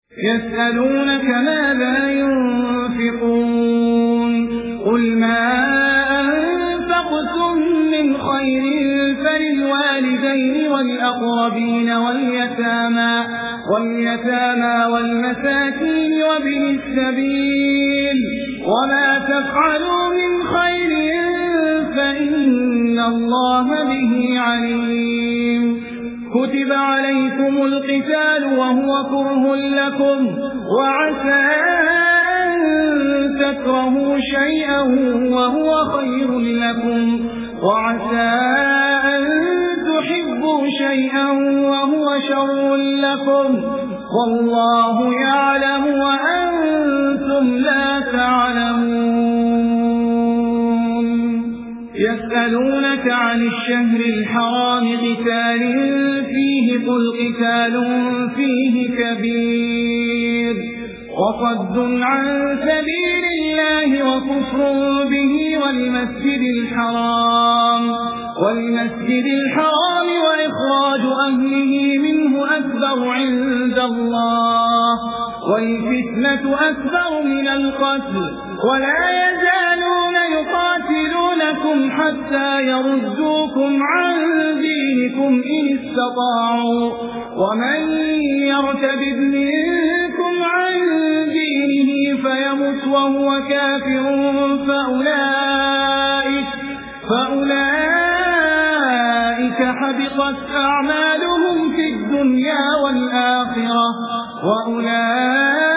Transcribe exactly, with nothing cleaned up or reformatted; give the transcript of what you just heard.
يسألونك ماذا ينفقون قل ما أنفقتم من خير فللوالدين والأقربين واليتامى واليتامى والمساكين وابن السبيل وما تفعلوا من خير فإن الله به عليم. كتب عليكم القتال وهو كره لكم وعسى أن تكرهوا شيئا وهو خير لكم وعسى أن تحبوا شيئا وهو شر لكم والله يعلم وأنتم لا تعلمون. يسألونك عن الشهر الحرام قتال فيه قل قتال فيه كبير وصد عن سبيل الله وكفر به والمسجد الحرام والمسجد الحرام وإخراج أهله منه أكبر عند الله والفتنة أكبر من القتل ولا يزالون يقاتلونكم حتى يردوكم عن دينكم إن استطاعوا ومن يرتد منكم عن دينه فيمت وهو كافر فأولئك, فأولئك حبطت أعمالهم في الدنيا والآخرة وأولئك